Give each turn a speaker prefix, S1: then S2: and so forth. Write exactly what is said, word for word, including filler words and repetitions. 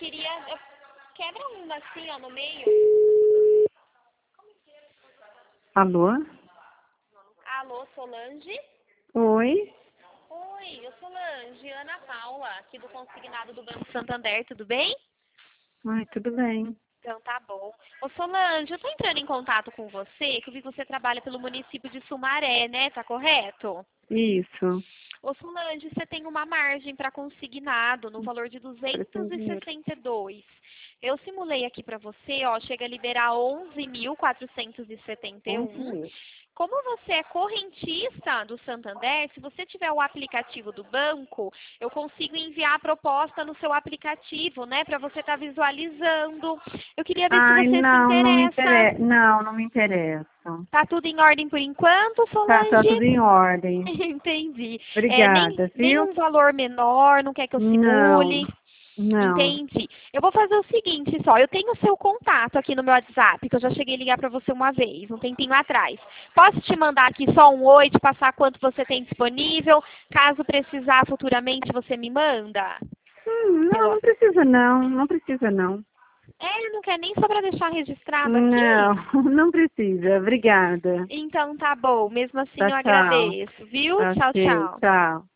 S1: queria... Eu... Quebra um assim, ó, no meio.
S2: Alô?
S1: Alô, Solange?
S2: Oi?
S1: Oi, eu sou Solange, Ana Paula, aqui do Consignado do Banco Santander, tudo bem?
S2: Ai, tudo bem.
S1: Então tá bom. Ô Solange, eu tô entrando em contato com você, que eu vi que você trabalha pelo município de Sumaré, né? Tá correto?
S2: Isso.
S1: Ô Solange, você tem uma margem para consignado no valor de duzentos
S2: Preciso de
S1: e
S2: dinheiro.
S1: sessenta e dois. Eu simulei aqui para você, ó, chega a liberar onze mil quatrocentos e setenta e
S2: onze
S1: um.
S2: mil.
S1: Como você é correntista do Santander, se você tiver o aplicativo do banco, eu consigo enviar a proposta no seu aplicativo, né, para você estar visualizando. Eu queria ver se
S2: Ai,
S1: você se
S2: não, não me
S1: interessa.
S2: interessa. Não, não me interessa.
S1: Tá tudo em ordem por enquanto,
S2: Tá, tá
S1: Solange?
S2: tudo em ordem.
S1: Entendi. É, nem,
S2: Obrigada,
S1: nem
S2: viu?
S1: um valor menor, não quer que eu
S2: Não,
S1: simule.
S2: não.
S1: Entendi. Eu vou fazer o seguinte só, eu tenho o seu contato aqui no meu WhatsApp, que eu já cheguei a ligar para você uma vez, um tempinho atrás. Posso te mandar aqui só um oi, te passar quanto você tem disponível? Caso precisar futuramente, você me manda?
S2: Hum, não,
S1: Pelo...
S2: não precisa não. Não precisa não.
S1: É, não quer nem só para deixar registrado
S2: Não,
S1: aqui?
S2: não precisa. Obrigada.
S1: Então tá bom, mesmo assim
S2: Tchau,
S1: eu
S2: tchau.
S1: agradeço, viu? Tchau,
S2: Ok,
S1: tchau.
S2: tchau.